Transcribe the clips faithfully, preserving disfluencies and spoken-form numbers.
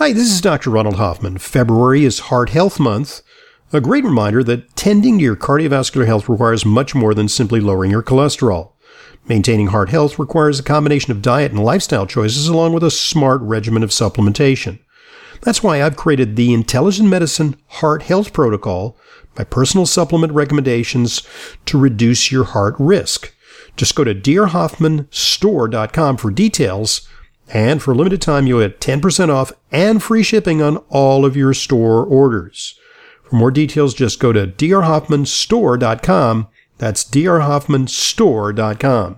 Hi, this is Doctor Ronald Hoffman. February is Heart Health Month. A great reminder that tending to your cardiovascular health requires much more than simply lowering your cholesterol. Maintaining heart health requires a combination of diet and lifestyle choices along with a smart regimen of supplementation. That's why I've created the Intelligent Medicine Heart Health Protocol, my personal supplement recommendations to reduce your heart risk. Just go to d r hoffman store dot com for details. And for a limited time, you'll get ten percent off and free shipping on all of your store orders. For more details, just go to d r hoffman store dot com. That's d r hoffman store dot com.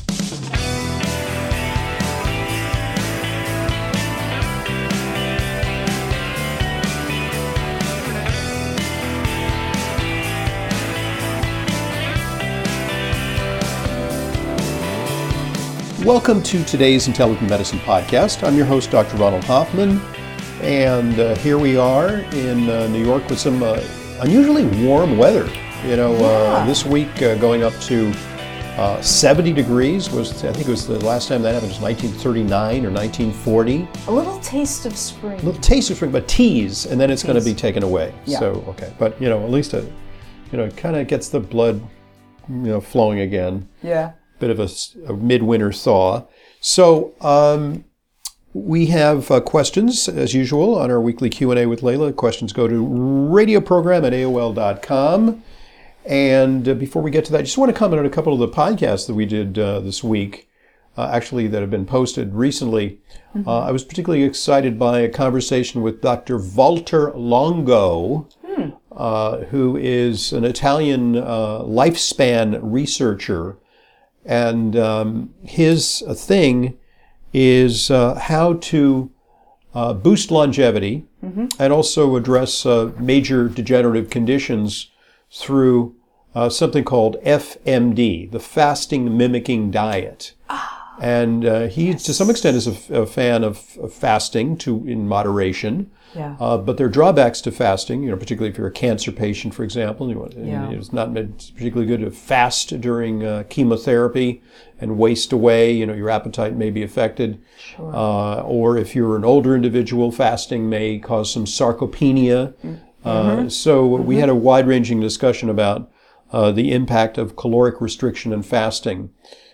Welcome to today's Intelligent Medicine Podcast. I'm your host, Doctor Ronald Hoffman, and uh, here we are in uh, New York with some uh, unusually warm weather. You know, yeah. uh, this week uh, going up to uh, seventy degrees was, I think it was the last time that happened was nineteen thirty-nine or nineteen forty. A little taste of spring. A little taste of spring, but tease, and then it's going to be taken away. Yeah. So, okay. But, you know, at least, it, you know, it kind of gets the blood, you know, flowing again. Yeah. Bit of a, a midwinter thaw. So um, we have uh, questions, as usual, on our weekly Q and A with Layla. Questions go to radio program at A O L dot com. And uh, before we get to that, I just want to comment on a couple of the podcasts that we did uh, this week, uh, actually that have been posted recently. Mm-hmm. Uh, I was particularly excited by a conversation with Doctor Walter Longo, hmm. uh, who is an Italian uh, lifespan researcher. And um, his thing is uh, how to uh, boost longevity mm-hmm. and also address uh, major degenerative conditions through uh, something called F M D, the fasting mimicking diet. Ah, and uh, he, yes. to some extent, is a, a fan of, of fasting to in moderation. Yeah. Uh, but there are drawbacks to fasting, you know, particularly if you're a cancer patient, for example. You know, yeah. It's not particularly good to fast during uh, chemotherapy and waste away. You know, your appetite may be affected. Sure. Uh, or if you're an older individual, fasting may cause some sarcopenia. Mm-hmm. Uh, so mm-hmm. we had a wide-ranging discussion about uh, the impact of caloric restriction and fasting.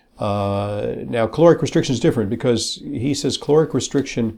Uh, now, caloric restriction is different because he says caloric restriction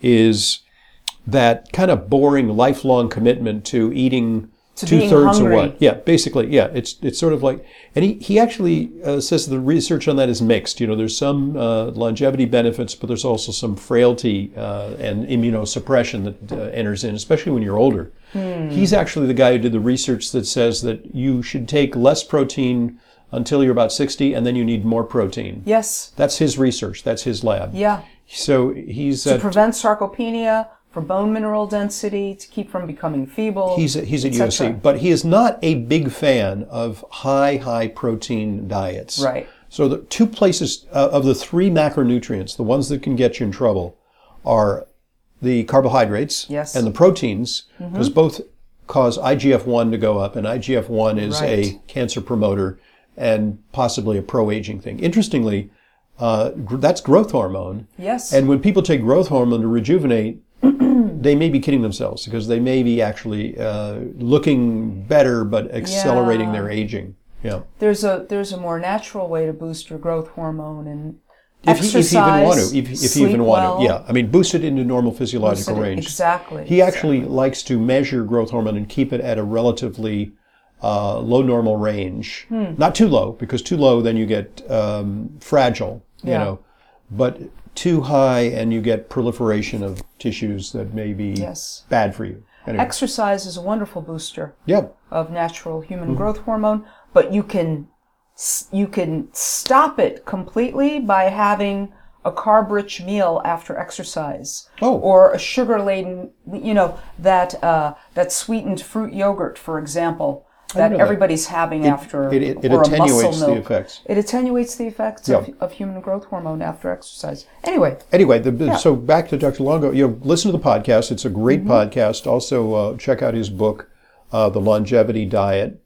is that kind of boring lifelong commitment to eating to two-thirds of hungry. what? Yeah, basically, yeah. It's it's sort of like, and he, he actually uh, says the research on that is mixed. You know, there's some uh, longevity benefits, but there's also some frailty uh, and immunosuppression that uh, enters in, especially when you're older. Hmm. He's actually the guy who did the research that says that you should take less protein until you're about sixty, and then you need more protein. Yes. That's his research. That's his lab. Yeah. So he's... To uh, prevent sarcopenia, for bone mineral density, to keep from becoming feeble. He's a, he's at U S C, but he is not a big fan of high, high protein diets. Right. So the two places uh, of the three macronutrients, the ones that can get you in trouble, are the carbohydrates yes. and the proteins, because mm-hmm. both cause I G F one to go up, and I G F one is right. a cancer promoter and possibly a pro-aging thing. Interestingly, uh, gr- that's growth hormone. Yes. And when people take growth hormone to rejuvenate, they may be kidding themselves because they may be actually uh, looking better but accelerating yeah. their aging. Yeah. There's a there's a more natural way to boost your growth hormone and if exercise. He, if you even want to, if, if you even want well, to, yeah. I mean, boost it into normal physiological it, range. Exactly. He actually exactly. likes to measure growth hormone and keep it at a relatively uh, low normal range. Hmm. Not too low, because too low then you get um, fragile. You yeah. know, but too high and you get proliferation of tissues that may be yes. bad for you. Anyway. Exercise is a wonderful booster yep. of natural human mm-hmm. growth hormone, but you can you can stop it completely by having a carb-rich meal after exercise, oh. or a sugar-laden, you know, that uh, that sweetened fruit yogurt, for example. That everybody's that. having it, after, it, it, it or attenuates a muscle milk. the effects. It attenuates the effects yeah. of, of human growth hormone after exercise. Anyway. Anyway, the, yeah. so back to Doctor Longo. You know, listen to the podcast. It's a great mm-hmm. podcast. Also, uh, check out his book, uh, The Longevity Diet,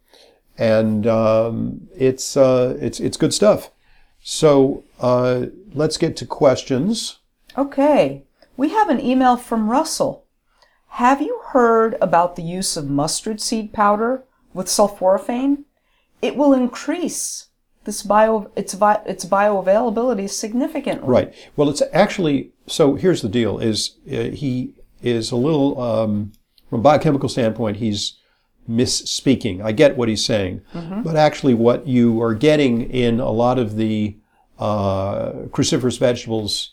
and um, it's uh, it's it's good stuff. So uh, let's get to questions. Okay. We have an email from Russell. Have you heard about the use of mustard seed powder with sulforaphane? It will increase this bio its its bioavailability significantly. Right. Well, it's actually, so here's the deal, is uh, he is a little, um, from a biochemical standpoint, he's misspeaking. I get what he's saying, mm-hmm. but actually what you are getting in a lot of the uh, cruciferous vegetables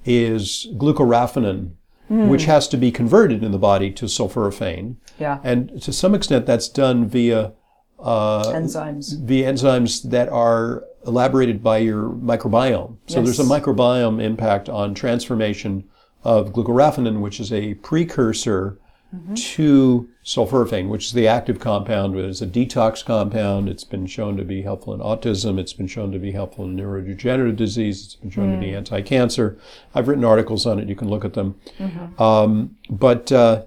is glucoraphanin, mm. which has to be converted in the body to sulforaphane. Yeah. And to some extent that's done via uh, enzymes. Via enzymes that are elaborated by your microbiome. So yes. there's a microbiome impact on transformation of glucoraphanin, which is a precursor mm-hmm. to sulforaphane, which is the active compound. It's a detox compound. It's been shown to be helpful in autism. It's been shown to be helpful in neurodegenerative disease. It's been shown mm. to be anti-cancer. I've written articles on it. You can look at them. Mm-hmm. Um, but uh,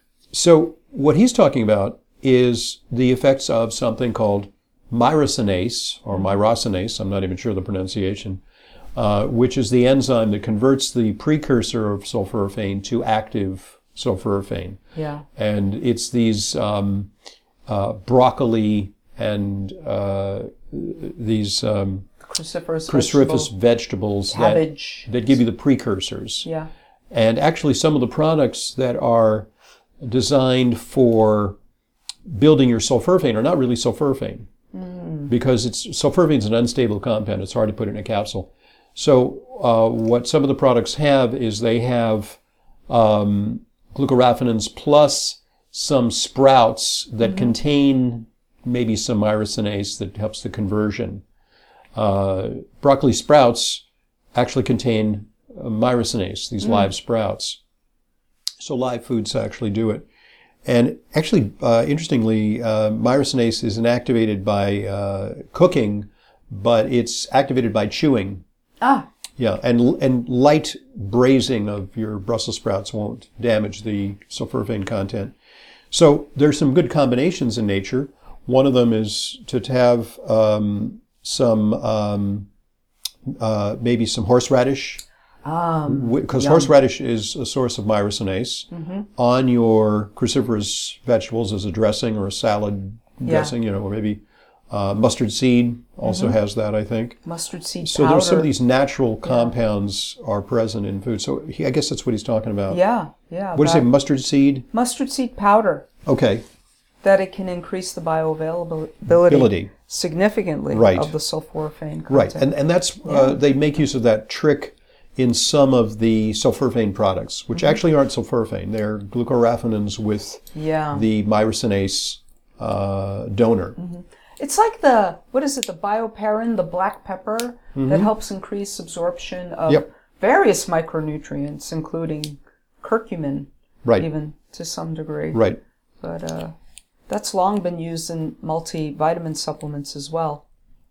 so what he's talking about is the effects of something called myrosinase, or myrosinase, I'm not even sure the pronunciation, uh, which is the enzyme that converts the precursor of sulforaphane to active sulforaphane. Yeah. And it's these um, uh, broccoli and uh, these um, cruciferous, cruciferous vegetable. vegetables Cabbage. that, that give you the precursors. Yeah. And actually some of the products that are designed for building your sulforaphane are not really sulforaphane mm. because it's sulforaphane is an unstable compound. It's hard to put in a capsule. So uh, what some of the products have is they have um, glucoraphanins plus some sprouts that mm-hmm. contain maybe some myrosinase that helps the conversion. Uh, broccoli sprouts actually contain uh, myrosinase, these mm. live sprouts. So live foods actually do it. And actually, uh, interestingly, uh, myrosinase is inactivated by uh, cooking, but it's activated by chewing. Ah. Yeah, and and light braising of your Brussels sprouts won't damage the sulforaphane content. So there's some good combinations in nature. One of them is to have um, some um, uh, maybe some horseradish. Because um, horseradish is a source of myrosinase mm-hmm. on your cruciferous vegetables as a dressing or a salad yeah. dressing, you know, or maybe uh, mustard seed also mm-hmm. has that, I think. Mustard seed so powder. there's some of these natural compounds yeah. are present in food. So he, I guess that's what he's talking about. Yeah, yeah. What do you say, mustard seed? Mustard seed powder. Okay. That it can increase the bioavailability Ability. significantly right. of the sulforaphane content. Right, and and that's yeah. uh, they make use of that trick in some of the sulforaphane products, which mm-hmm. actually aren't sulforaphane. They're glucoraphanins with yeah. the myrosinase uh, donor. Mm-hmm. It's like the, what is it, the bioperin, the black pepper, mm-hmm. that helps increase absorption of yep. various micronutrients, including curcumin, right. even to some degree. Right. But uh, that's long been used in multivitamin supplements as well,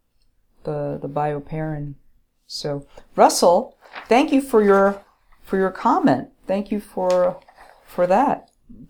the the bioperin. So, Russell, thank you for your for your comment. Thank you for for that.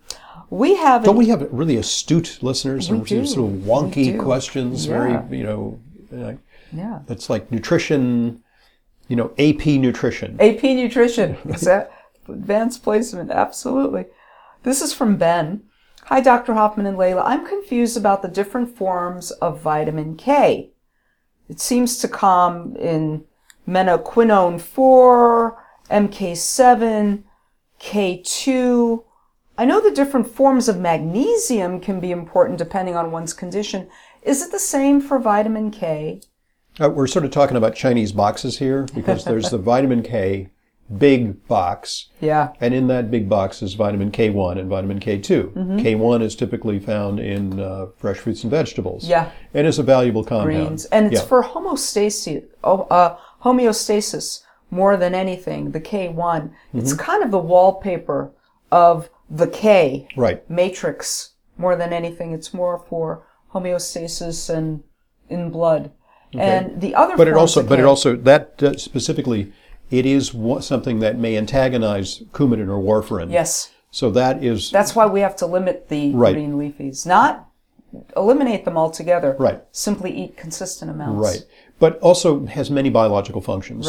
We have don't we have really astute listeners? We and do. Sort of wonky We do. questions. Yeah. Very, you know, uh, yeah. It's like nutrition. You know, A P nutrition. A P nutrition. Is that advanced placement? Absolutely. This is from Ben. Hi, Doctor Hoffman and Layla. I'm confused about the different forms of vitamin K. It seems to come in menaquinone four, M K seven, K two. I know the different forms of magnesium can be important depending on one's condition. Is it the same for vitamin K? Uh, we're sort of talking about Chinese boxes here because there's the vitamin K big box. Yeah. And in that big box is vitamin K one and vitamin K two. Mm-hmm. K one is typically found in uh, fresh fruits and vegetables. Yeah. And it's a valuable compound. Greens. And it's yeah. for homeostasis, uh, homeostasis more than anything, the K one. Mm-hmm. It's kind of the wallpaper of the K right. matrix more than anything. It's more for homeostasis and in blood. Okay. And the other but it also, of but K, it also that uh, specifically, it is something that may antagonize coumadin or warfarin. Yes. So that is that's why we have to limit the right. green leafies, not eliminate them altogether. Right. Simply eat consistent amounts. Right. But also has many biological functions. Right.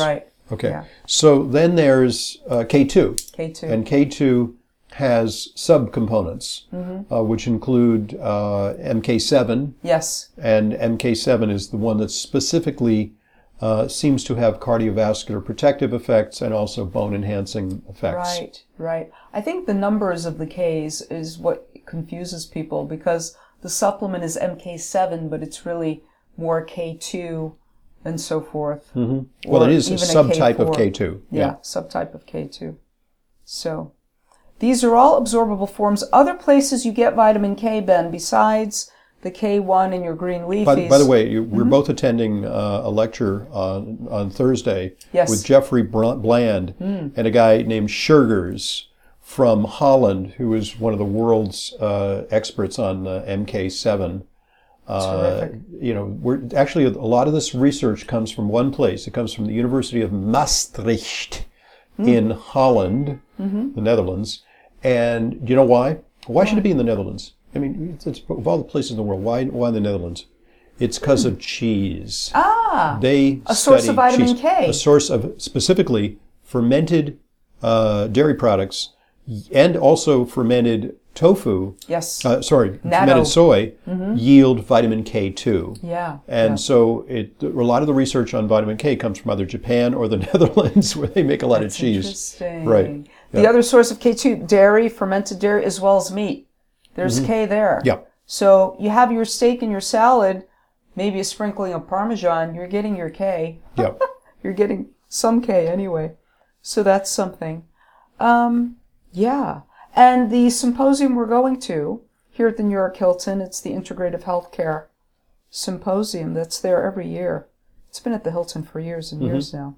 Okay. Yeah. So then there's uh, K two. K two. And K two has subcomponents, Mm-hmm. uh, which include uh, M K seven. Yes. And M K seven is the one that specifically uh, seems to have cardiovascular protective effects and also bone-enhancing effects. Right, right. I think the numbers of the Ks is what confuses people because the supplement is M K seven, but it's really more K two and so forth. Mm-hmm. Well, Or it is a even a subtype K four. of K two. Yeah, subtype of K two. So these are all absorbable forms. Other places you get vitamin K, Ben, besides the K one and your green leafies. By, by the way, you, we're mm-hmm. both attending uh, a lecture on, on Thursday yes. with Jeffrey Bland mm. and a guy named Schergers from Holland, who is one of the world's uh, experts on uh, M K seven. Uh, Terrific. You know, we're actually a lot of this research comes from one place. It comes from the University of Maastricht mm. in Holland, mm-hmm. the Netherlands. And do you know why? Why should it be in the Netherlands? I mean, it's, it's, of all the places in the world, why why the Netherlands? It's because mm. of cheese. Ah, they a source of vitamin cheese, K. A source of specifically fermented uh, dairy products, and also fermented tofu. Yes. Uh, sorry, Natto. fermented soy mm-hmm. yield vitamin K two. Yeah. And yeah. so it a lot of the research on vitamin K comes from either Japan or the Netherlands, where they make a lot That's of cheese. Interesting. Right. The yeah. other source of K two, dairy, fermented dairy, as well as meat. There's mm-hmm. K there. Yeah. So you have your steak and your salad, maybe a sprinkling of Parmesan, you're getting your K. Yeah. You're getting some K anyway. So that's something. Um, yeah. And the symposium we're going to here at the New York Hilton, it's the Integrative Healthcare Symposium that's there every year. It's been at the Hilton for years and mm-hmm. years now.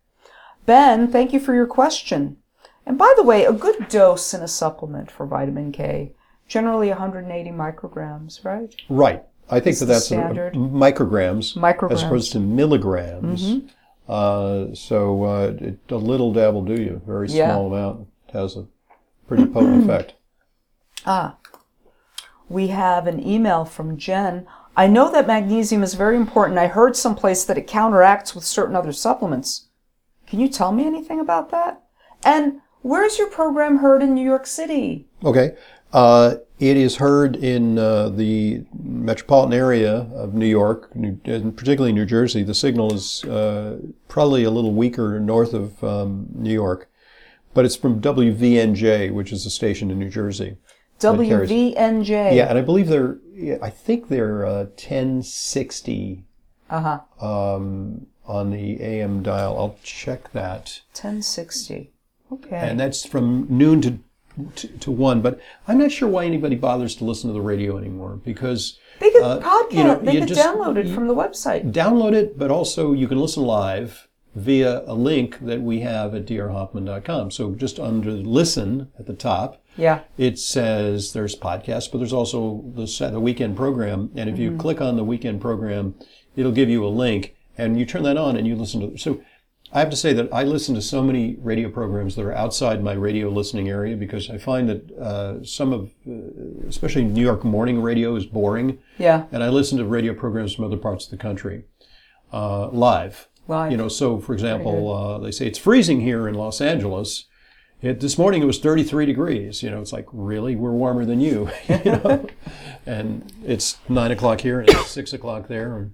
Ben, thank you for your question. And by the way, a good dose in a supplement for vitamin K, generally one hundred eighty micrograms, right? Right. I think It's that that's standard. A, micrograms, Micrograms. as opposed to milligrams. Mm-hmm. Uh, so uh, it, a little dab will do you. Very Yeah. small amount has a pretty potent effect. Ah, we have an email from Jen. I know that magnesium is very important. I heard someplace that it counteracts with certain other supplements. Can you tell me anything about that? And where's your program heard in New York City? Okay. Uh, it is heard in uh, the metropolitan area of New York, New, and particularly New Jersey. The signal is uh, probably a little weaker north of um, New York, but it's from W V N J, which is a station in New Jersey. W V N J. Yeah, and I believe they're, I think they're uh, ten sixty uh-huh. um, on the A M dial. I'll check that. ten sixty. Okay. And that's from noon to, to to one. But I'm not sure why anybody bothers to listen to the radio anymore, because they could uh, podcast. You know, they you could just, download it you, from the website. Download it, but also you can listen live via a link that we have at d r hoffman dot com. So just under listen at the top, yeah, it says there's podcasts, but there's also the, the weekend program. And if you mm-hmm. click on the weekend program, it'll give you a link, and you turn that on and you listen to. So I have to say that I listen to so many radio programs that are outside my radio listening area, because I find that uh, some of, uh, especially New York morning radio, is boring. Yeah. And I listen to radio programs from other parts of the country uh, live. Live. You know, so for example, uh, they say it's freezing here in Los Angeles. It, this morning it was thirty-three degrees. You know, it's like, really? We're warmer than you. you know? And it's nine o'clock here and it's six o'clock there.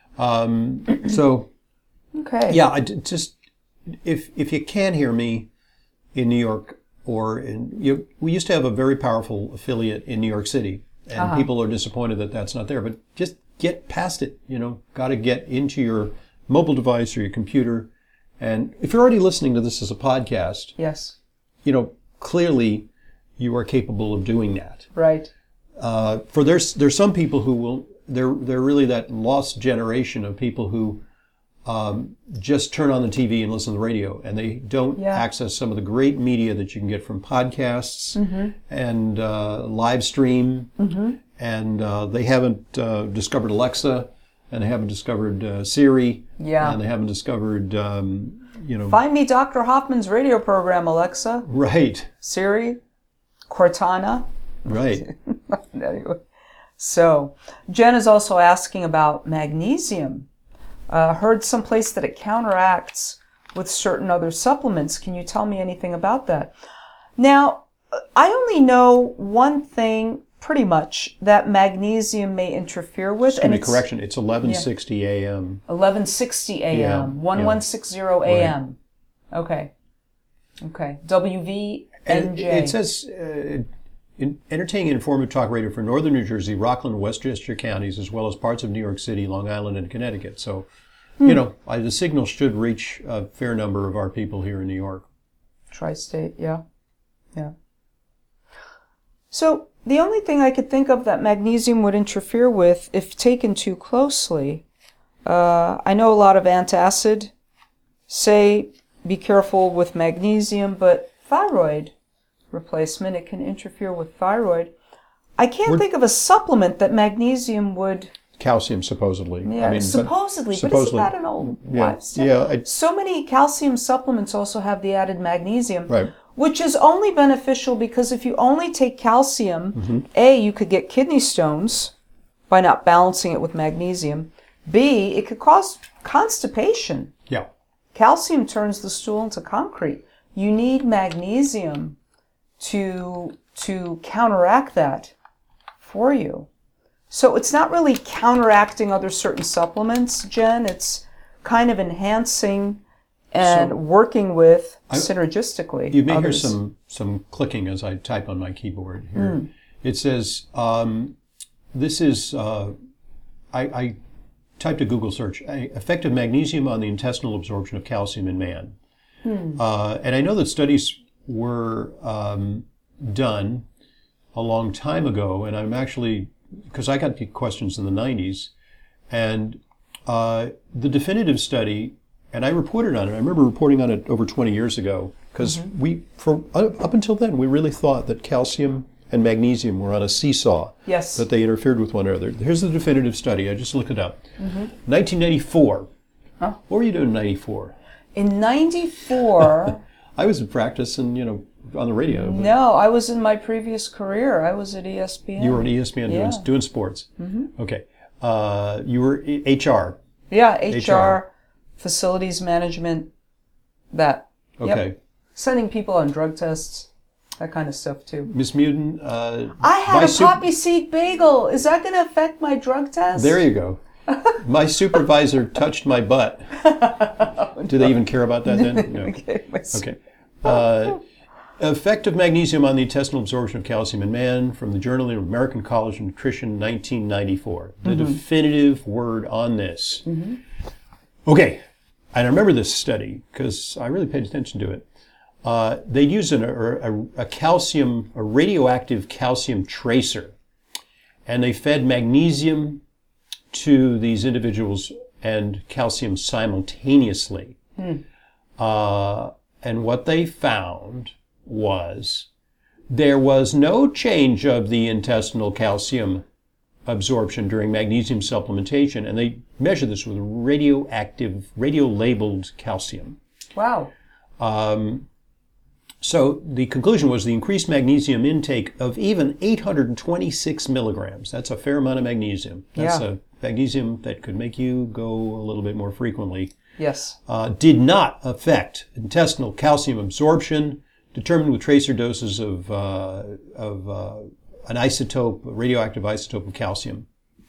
Um, so, okay. yeah, I d- just if if you can hear me in New York, or in you, we used to have a very powerful affiliate in New York City, and uh-huh. people are disappointed that that's not there. But just get past it. You know, got to get into your mobile device or your computer. And if you're already listening to this as a podcast, yes, you know, clearly you are capable of doing that. Right. Uh, for there's there's some people who will they're they're really that lost generation of people who um, just turn on the T V and listen to the radio, and they don't yeah. access some of the great media that you can get from podcasts mm-hmm. and uh, live stream, mm-hmm. and uh, they haven't uh, discovered Alexa, and they haven't discovered uh, Siri, yeah. and they haven't discovered um, you know. Find me Doctor Hoffman's radio program, Alexa. Right. Siri, Cortana. Right. Anyway, so Jen is also asking about magnesium. Uh, heard someplace that it counteracts with certain other supplements. Can you tell me anything about that? Now, I only know one thing pretty much that magnesium may interfere with. Excuse and me, it's correction, it's eleven sixty a m eleven sixty a m, Yeah, eleven sixty a m. Right. Okay. Okay. W V N J. It, it says, uh, in entertaining and informative talk radio for northern New Jersey, Rockland, Westchester counties, as well as parts of New York City, Long Island, and Connecticut. So, hmm. you know, I, the signal should reach a fair number of our people here in New York. Tri-state, yeah. Yeah. So, the only thing I could think of that magnesium would interfere with, if taken too closely, uh, I know a lot of antacid say be careful with magnesium, but thyroid replacement, it can interfere with thyroid. I can't We're, think of a supplement that magnesium would... Calcium, supposedly. Yeah, I mean, supposedly, but, supposedly, but isn't that an old yeah, wives' tale? Yeah, I, so many calcium supplements also have the added magnesium, right. which is only beneficial because if you only take calcium, mm-hmm. A, you could get kidney stones by not balancing it with magnesium. B, it could cause constipation. Yeah. Calcium turns the stool into concrete. You need magnesium to to counteract that for you. So it's not really counteracting other certain supplements, Jen. It's kind of enhancing and so, working with I, synergistically. You may others. hear some, some clicking as I type on my keyboard here. Mm. It says, um, this is, uh, I, I typed a Google search, effective magnesium on the intestinal absorption of calcium in man. Mm. Uh, and I know that studies were um, done a long time ago, and I'm actually, because I got questions in the nineties, and uh, the definitive study, and I reported on it. I remember reporting on it over twenty years ago, because mm-hmm. we, for up until then, we really thought that calcium and magnesium were on a seesaw. Yes. That they interfered with one another. Here's the definitive study. I just looked it up. Mm-hmm. nineteen ninety-four. Huh? What were you doing in ninety-four? In ninety-four... I was in practice and, you know, on the radio. No, I was in my previous career. I was at E S P N. You were at E S P N yeah. doing, doing sports. Mm-hmm. Okay. Uh, you were H R. Yeah, H R, H R, facilities management, that. Okay. Yep. Sending people on drug tests, that kind of stuff too. Miss Muden. Uh, I had a poppy seed bagel. Is that going to affect my drug test? There you go. My supervisor touched my butt. Do they even care about that then? No. Okay. Okay. Uh, effect of magnesium on the intestinal absorption of calcium in man, from the Journal of American College of Nutrition, nineteen ninety-four. The mm-hmm. definitive word on this. Mm-hmm. Okay. And I remember this study because I really paid attention to it. Uh, they used an, a, a calcium, a radioactive calcium tracer, and they fed magnesium to these individuals and calcium simultaneously. Mm. Uh, and what they found was there was no change of the intestinal calcium absorption during magnesium supplementation, and they measured this with radioactive, radio-labeled calcium. Wow. Um, so the conclusion was the increased magnesium intake of even eight hundred twenty-six milligrams. That's a fair amount of magnesium. That's yeah. a magnesium that could make you go a little bit more frequently. Yes. Uh, did not affect intestinal calcium absorption, determined with tracer doses of uh, of uh, an isotope, a radioactive isotope of calcium.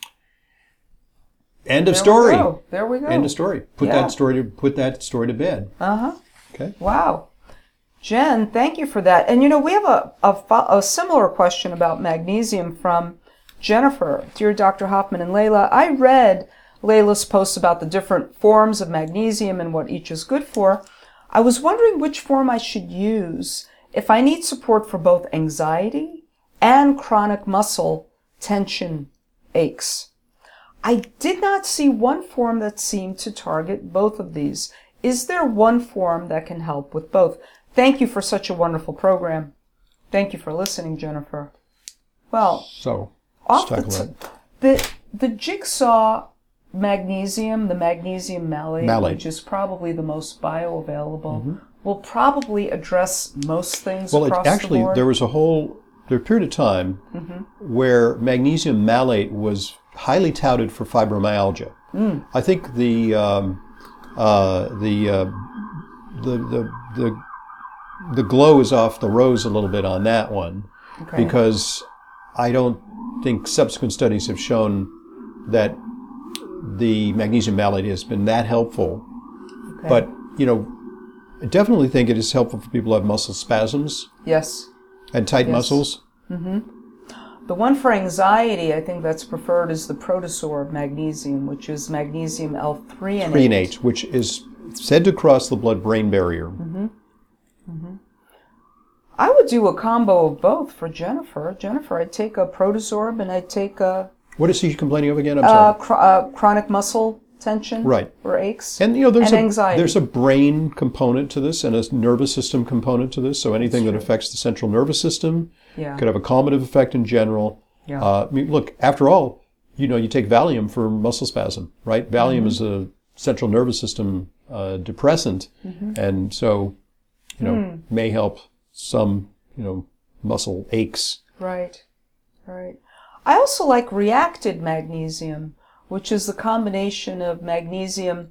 End of there story. We go. There we go. End of story. Put yeah. that story to put that story to bed. Uh huh. Okay. Wow. Jen, thank you for that. And you know, we have a, a, a similar question about magnesium from Jennifer. Dear Doctor Hoffman and Layla, I read Layla's post about the different forms of magnesium and what each is good for. I was wondering which form I should use if I need support for both anxiety and chronic muscle tension aches. I did not see one form that seemed to target both of these. Is there one form that can help with both? Thank you for such a wonderful program. Thank you for listening, Jennifer. Well, so off the, t- the the jigsaw magnesium, the magnesium malate, malate, which is probably the most bioavailable, mm-hmm. will probably address most things well, across it, actually, the board. there was a whole there was a period of time mm-hmm. where magnesium malate was highly touted for fibromyalgia. Mm. I think the um, uh, the uh, the the the the glow is off the rose a little bit on that one, Okay. because I don't think subsequent studies have shown that the magnesium malate has been that helpful. Okay. But, you know, I definitely think it is helpful for people who have muscle spasms Yes. and tight Yes. muscles. The one for anxiety, I think that's preferred, is the protosorb magnesium, which is magnesium L threonate. Threonate, which is said to cross the blood-brain barrier. I would do a combo of both for Jennifer. Jennifer, I'd take a protosorb and I'd take a What is she complaining of again? I'm uh, sorry. chr- uh, chronic muscle tension, Right. or aches, And, you know, there's and a, anxiety. there's a brain component to this and a nervous system component to this. So anything that affects the central nervous system yeah. could have a calmative effect in general. Yeah. Uh, I mean, look, after all, you know, you take Valium for muscle spasm, right? Valium Mm-hmm. is a central nervous system uh, depressant, Mm-hmm. and so, you know, Mm. may help some, you know, muscle aches. Right, right. I also like reacted magnesium, which is the combination of magnesium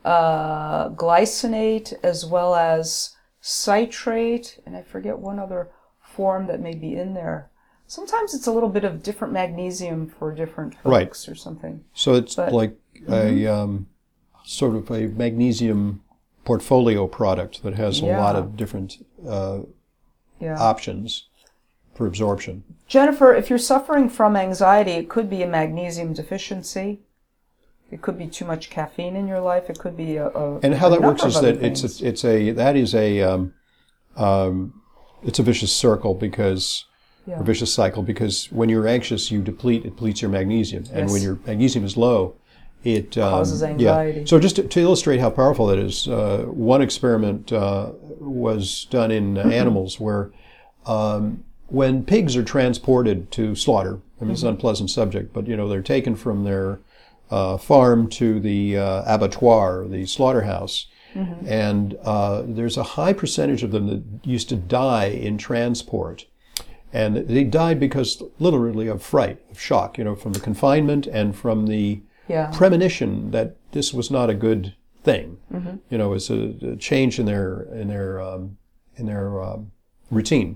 uh, glycinate as well as citrate, and I forget one other form that may be in there. Sometimes it's a little bit of different magnesium for different Right. folks or something. So it's But- like a um, sort of a magnesium portfolio product that has a lot Yeah. of different uh, Yeah. options for absorption. Jennifer, if you're suffering from anxiety, it could be a magnesium deficiency. It could be too much caffeine in your life. It could be a, a And how a that works number is of other that it's things. a, it's a that is a um, um, it's a vicious circle because Yeah. a vicious cycle because when you're anxious you deplete it depletes your magnesium, and Yes. when your magnesium is low, it um, Causes anxiety. Yeah. So just to, to illustrate how powerful that is, uh, one experiment uh, was done in uh, animals where um, when pigs are transported to slaughter, I mean it's an unpleasant subject, but you know they're taken from their uh, farm to the uh, abattoir, the slaughterhouse, and uh, there's a high percentage of them that used to die in transport. And they died because literally of fright, of shock, you know, from the confinement and from the Yeah. premonition that this was not a good thing. You know, it's a, a change in their in their um, in their um, routine.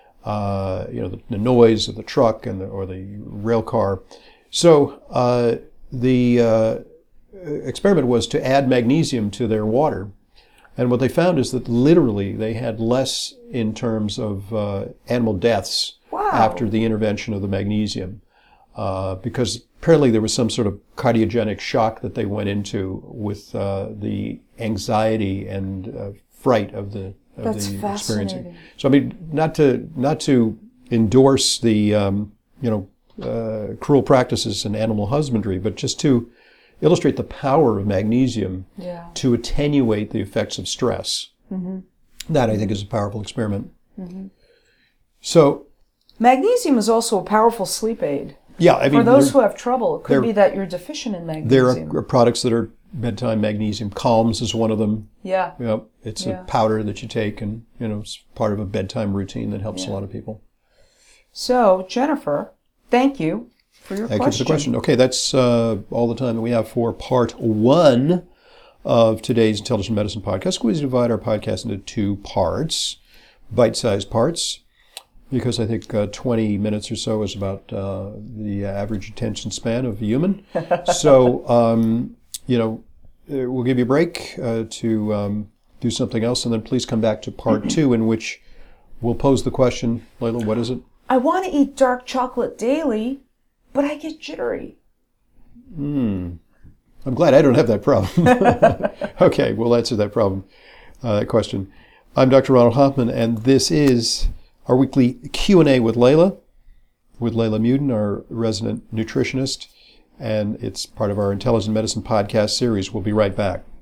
Uh, you know, the, the noise of the truck and the, or the rail car. So uh, the uh, experiment was to add magnesium to their water. And what they found is that literally they had less in terms of uh, animal deaths Wow. after the intervention of the magnesium. Uh, because apparently there was some sort of cardiogenic shock that they went into with uh, the anxiety and uh, fright of the of That's the fascinating. experiencing. So I mean, not to not to endorse the um, you know uh, cruel practices in animal husbandry, but just to illustrate the power of magnesium Yeah. to attenuate the effects of stress. Mm-hmm. That I think is a powerful experiment. So Magnesium is also a powerful sleep aid. yeah, I mean For those there- who have trouble, it could there- be that you're deficient in there magnesium. are products that are bedtime magnesium. Calms is one of them. yeah. You know, it's Yeah. a powder that you take, and you know, it's part of a bedtime routine that helps a Yeah. lot of people. So, Jennifer, thank you for your Thank question. you for the question. Okay, that's uh, all the time that we have for part one of today's Intelligent Medicine podcast. We divide our podcast into two parts, bite-sized parts, because I think uh, twenty minutes or so is about uh, the average attention span of a human. So, um, you know, uh, we'll give you a break uh, to um, do something else, and then please come back to part two, in which we'll pose the question, Layla, what is it? I want to eat dark chocolate daily, but I get jittery. I'm glad I don't have that problem. Okay, we'll answer that problem, uh, that question. I'm Doctor Ronald Hoffman, and this is our weekly Q and A with Layla, with Layla Muden, our resident nutritionist, and it's part of our Intelligent Medicine podcast series. We'll be right back.